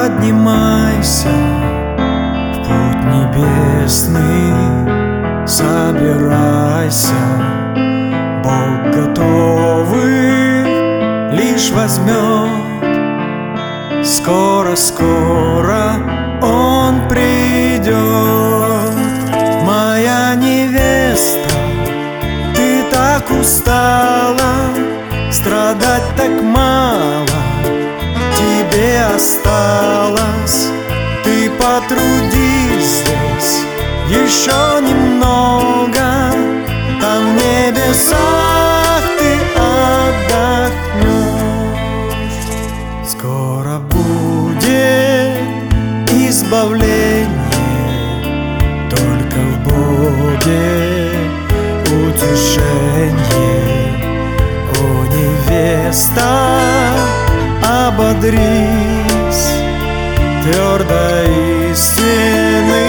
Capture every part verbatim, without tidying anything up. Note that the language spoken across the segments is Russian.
Поднимайся в путь небесный, собирайся, Бог готовый лишь возьмет. Скоро-скоро Он придет. Моя невеста, ты так устала, страдать так мало тебе осталось. Ты потрудись здесь еще немного, там в небесах ты отдохнешь. Скоро будет избавление, только в Боге утешение. О, невеста, ободрись, твердо истины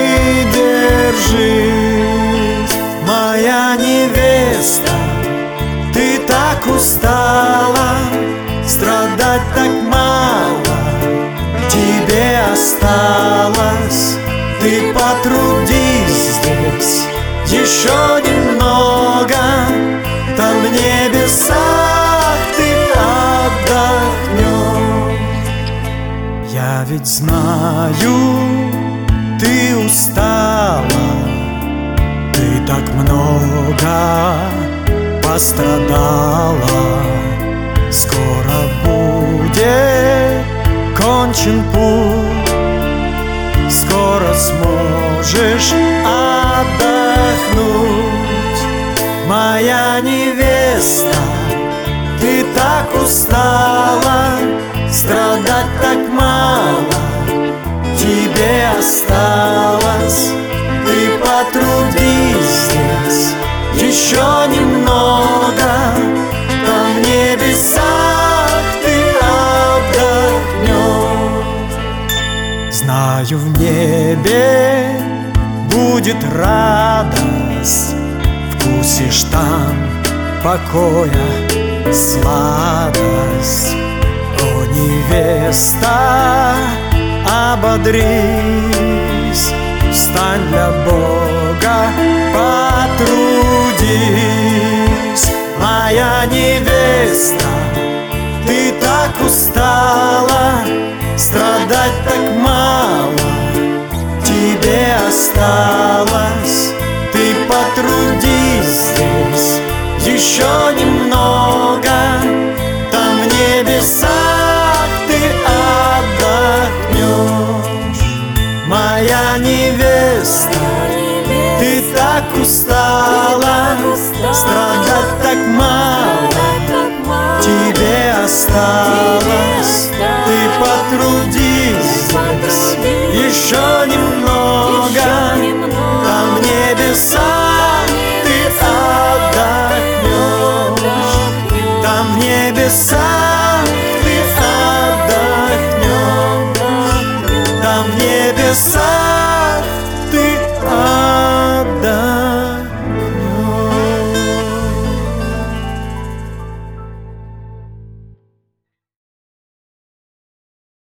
держись. Моя невеста, ты так устала, страдать так мало тебе осталось. Ты потрудись здесь еще немного, там в небесах ты отдохнешь. Я ведь знаю, ты устала, ты так много пострадала. Скоро будет кончен путь, скоро сможешь отдохнуть. Моя невеста, ты так устала, страдать так мало тебе осталось. Ты потрудись здесь еще немного, там в небесах ты отдохнешь. Знаю, в небе будет радость, вкусишь там покоя сладость. О, невеста, ободрись, встань для Бога, потрудись. Моя невеста, ты так устала, страдать так мало тебе осталось. Ты потрудись здесь еще немного, там в небесах ты отдохнешь. Моя невеста, ты так устала, страдать так мало тебе осталось. Ты потрудись здесь еще немного,